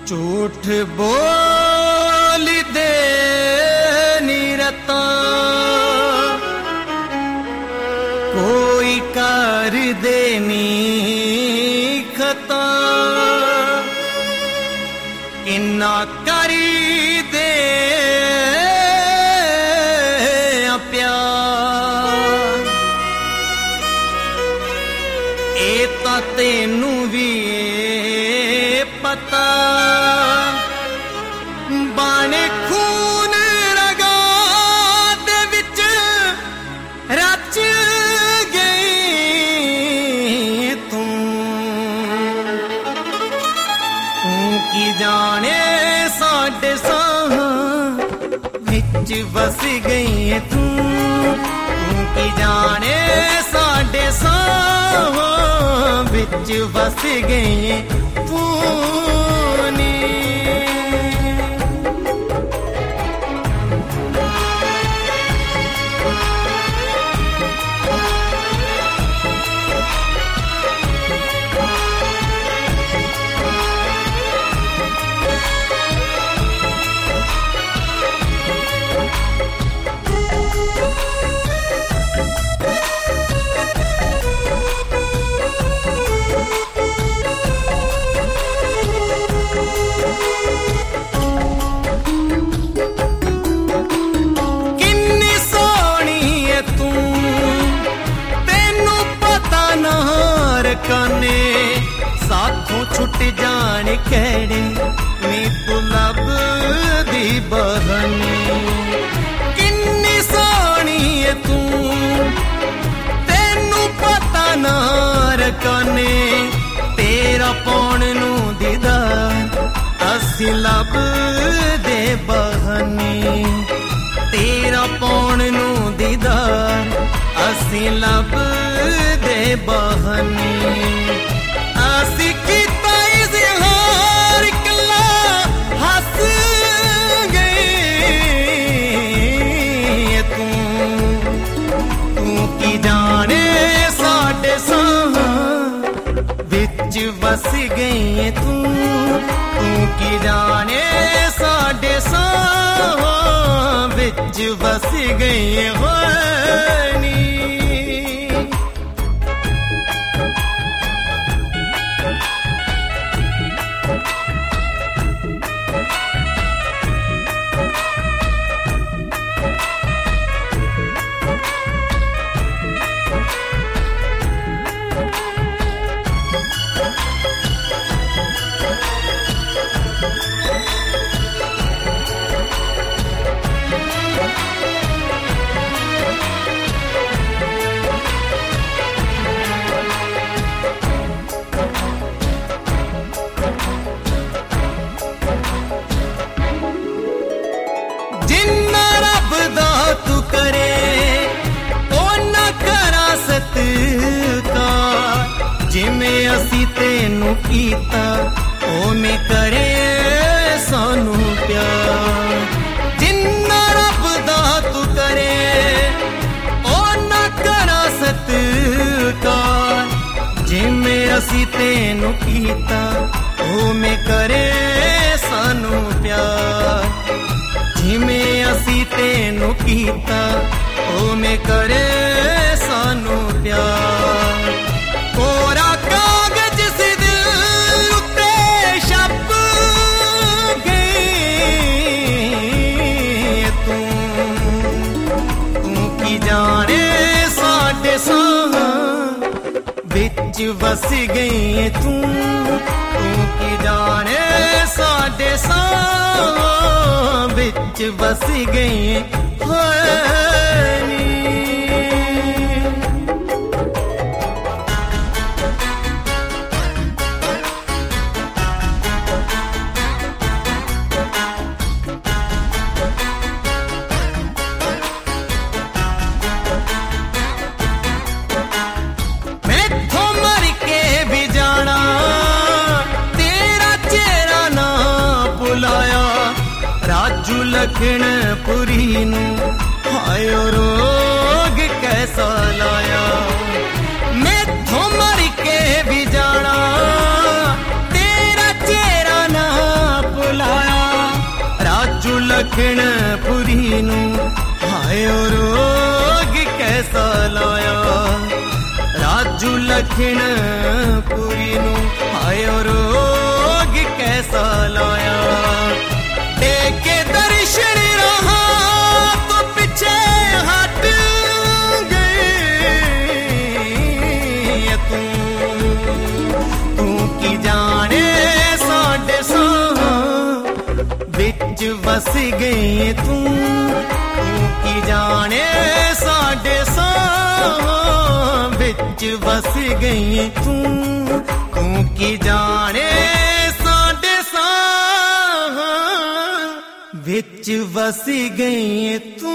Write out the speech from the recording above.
झूठ बोल दे निरता कोई कर देनी खता इन्ना करी दे प्यार ए तां तेनू भी पता बाने खून रगा दे विच रच गई तू की जाने साडे साह विच बस गई तू की जाने साडे साह विच बस गई तू काने साथों छुट जान कहने नी तू लब दी बहनी किन्नी सोहनी है तू तेनू पता ना रकाने तेरा पौन नू दीदार असी लब दे बहनी तेरा पौन नू दीदार असी लब दे बहनी असी कीता इज़हार कला हस गई तू की जाने साडे साह विच बस गई तू की जाने साडे साह विच बस गई होनी तू करे ओ ना करा सत्कार जिमें असी तेनू कीता ओ में करे सानू प्यार जिन्ना रब दा तू करे ओ ना करा सत्कार जिमें असी तेनू कीता ओ में करे सानू प्यार जिमें असी तेनू कीता ओ में करे सानू प्यार कोरा कागज से दिल उते छप गई तू की जाने साडे साह विच बस गई तू की जाने साडे साह विच बस गई होनी मैथों मर के भी जाना तेरा चेहरा ना बुलाया राजू लखनपुरी नू हायो रोग कैसा लाया मैथों मर के भी जाना तेरा चेहरा ना लखनपुरी नू हाय ओ रोग कैसा लाया राजू लखनपुरी नू हाय ओ रोग कैसा लाया टेके दर्शन रहा तो पीछे हट गए तू की जाने साडे बिच बस गई तू की जाने साडे बिच बस गई तू की जाने साडे बिच बस गई तू